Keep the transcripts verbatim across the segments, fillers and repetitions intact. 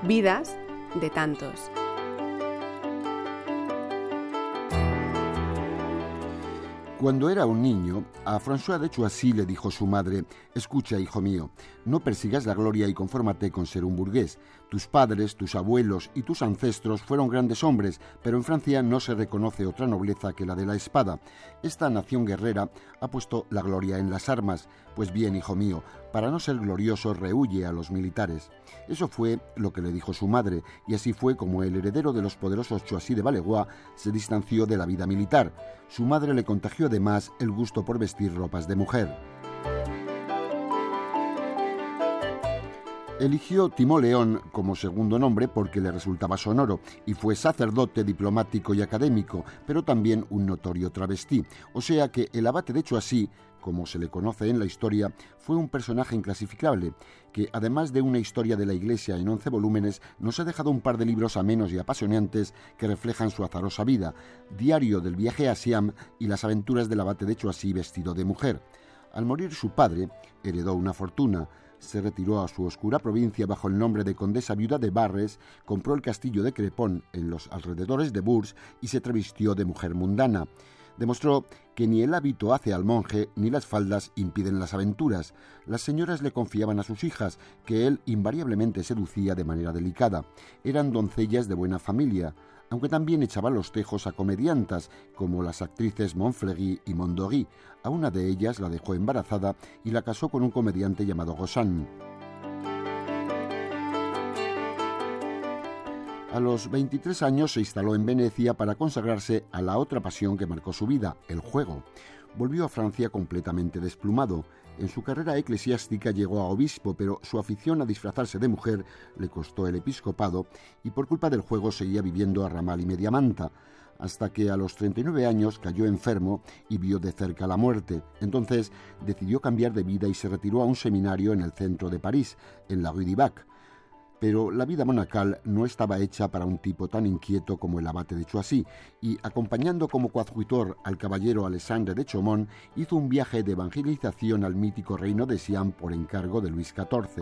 vidas de tantos. Cuando era un niño, a François de Choisy le dijo su madre: «Escucha, hijo mío, no persigas la gloria y confórmate con ser un burgués. Tus padres, tus abuelos y tus ancestros fueron grandes hombres, pero en Francia no se reconoce otra nobleza que la de la espada. Esta nación guerrera ha puesto la gloria en las armas. Pues bien, hijo mío, para no ser glorioso, rehúye a los militares». Eso fue lo que le dijo su madre, y así fue como el heredero de los poderosos Choisy de Valois se distanció de la vida militar. Su madre le contagió además el gusto por vestir ropas de mujer. Eligió Timoleón como segundo nombre porque le resultaba sonoro, y fue sacerdote, diplomático y académico, pero también un notorio travestí. O sea que el abate de Choisy, como se le conoce en la historia, fue un personaje inclasificable, que además de una historia de la Iglesia en once volúmenes, nos ha dejado un par de libros amenos y apasionantes que reflejan su azarosa vida: Diario del viaje a Siam y las aventuras del abate de Choisy vestido de mujer. Al morir su padre, heredó una fortuna. Se retiró a su oscura provincia bajo el nombre de condesa viuda de Barres, compró el castillo de Crépon en los alrededores de Bourges y se travestió de mujer mundana. Demostró que ni el hábito hace al monje ni las faldas impiden las aventuras. Las señoras le confiaban a sus hijas, que él invariablemente seducía de manera delicada. Eran doncellas de buena familia, aunque también echaba los tejos a comediantas, como las actrices Montfleury y Mondory. A una de ellas la dejó embarazada y la casó con un comediante llamado Gauchin. A los veintitrés años se instaló en Venecia para consagrarse a la otra pasión que marcó su vida, el juego. Volvió a Francia completamente desplumado. En su carrera eclesiástica llegó a obispo, pero su afición a disfrazarse de mujer le costó el episcopado y por culpa del juego seguía viviendo a ramal y media manta, hasta que a los treinta y nueve años cayó enfermo y vio de cerca la muerte. Entonces decidió cambiar de vida y se retiró a un seminario en el centro de París, en la Rue du Bac. Pero la vida monacal no estaba hecha para un tipo tan inquieto como el abate de Choisy, y acompañando como coadjutor al caballero Alexandre de Chaumont, hizo un viaje de evangelización al mítico reino de Siam por encargo de Luis catorce.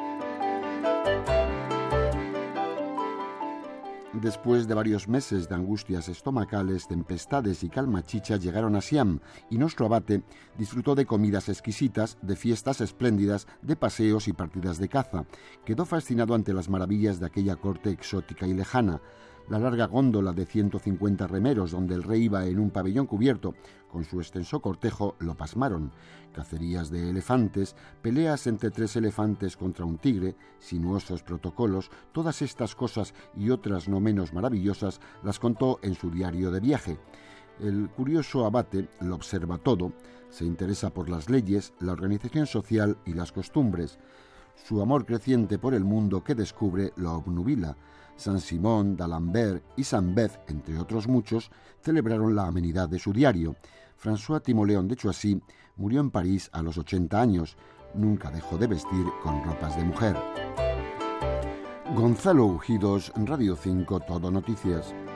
Después de varios meses de angustias estomacales, tempestades y calmachichas, llegaron a Siam, y nuestro abate disfrutó de comidas exquisitas, de fiestas espléndidas, de paseos y partidas de caza. Quedó fascinado ante las maravillas de aquella corte exótica y lejana. La larga góndola de ciento cincuenta remeros, donde el rey iba en un pabellón cubierto con su extenso cortejo, lo pasmaron. Cacerías de elefantes, peleas entre tres elefantes contra un tigre, sinuosos protocolos, todas estas cosas y otras no menos maravillosas las contó en su diario de viaje. El curioso abate lo observa todo, se interesa por las leyes, la organización social y las costumbres. Su amor creciente por el mundo que descubre lo obnubila. Saint-Simon, d'Alembert y Saint-Beth, entre otros muchos, celebraron la amenidad de su diario. François Timoleón de Choisy murió en París a los ochenta años. Nunca dejó de vestir con ropas de mujer. Gonzalo Ujidos, Radio cinco, Todo Noticias.